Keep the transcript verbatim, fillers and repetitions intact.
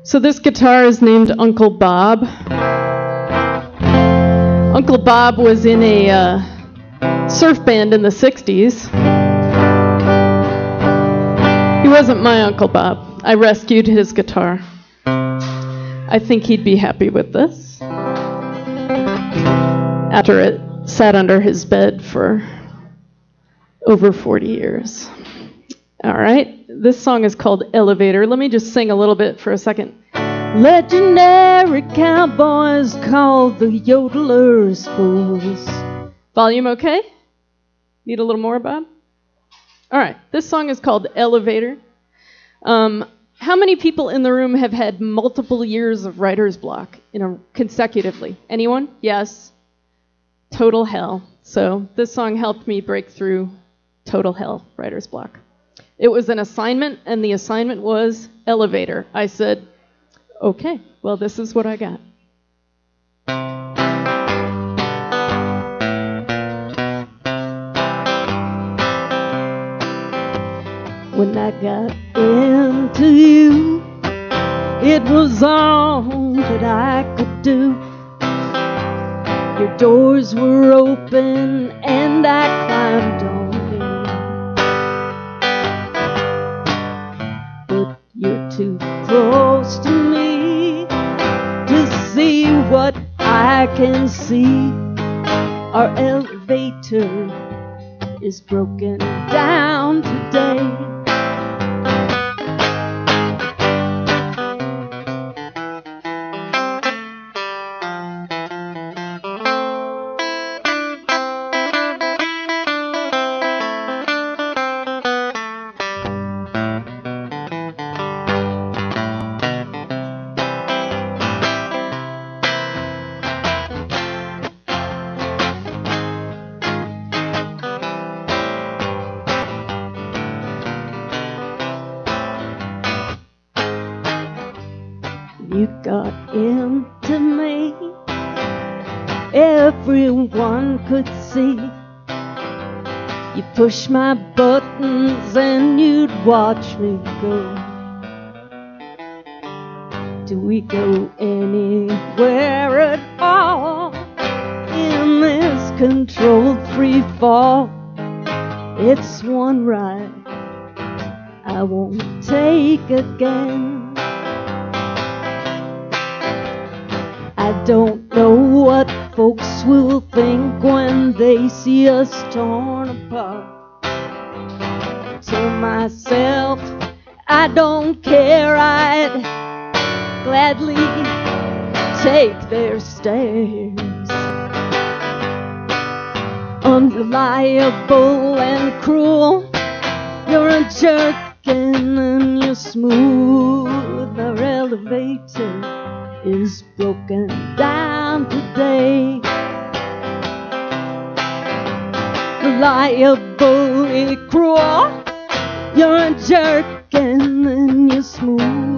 So this guitar is named Uncle Bob. Uncle Bob was in a uh, surf band in the sixties. He wasn't my Uncle Bob. I rescued his guitar. I think he'd be happy with this. After it sat under his bed for over forty years. All right, this song is called Elevator. Let me just sing a little bit for a second. Legendary cowboys called the yodelers fools. Volume okay? Need a little more, Bob? All right, this song is called Elevator. Um, how many people in the room have had multiple years of writer's block in a, consecutively? Anyone? Yes. Total hell. So this song helped me break through total hell, writer's block. It was an assignment, and the assignment was elevator. I said, okay, well, this is what I got. When I got into you, it was all that I could do. Your doors were open, and I climbed on. You're too close to me to see what I can see. Our elevator is broken down today. You got into me, everyone could see. You push my buttons and you'd watch me go. Do we go anywhere at all in this controlled free fall? It's one ride I won't take again. I don't know what folks will think when they see us torn apart. To myself, I don't care, I'd gladly take their stares. Unreliable and cruel, you're a jerk and then you're smooth. Our elevator is broken down today. Reliably cruel, you're a jerk and then you're smooth.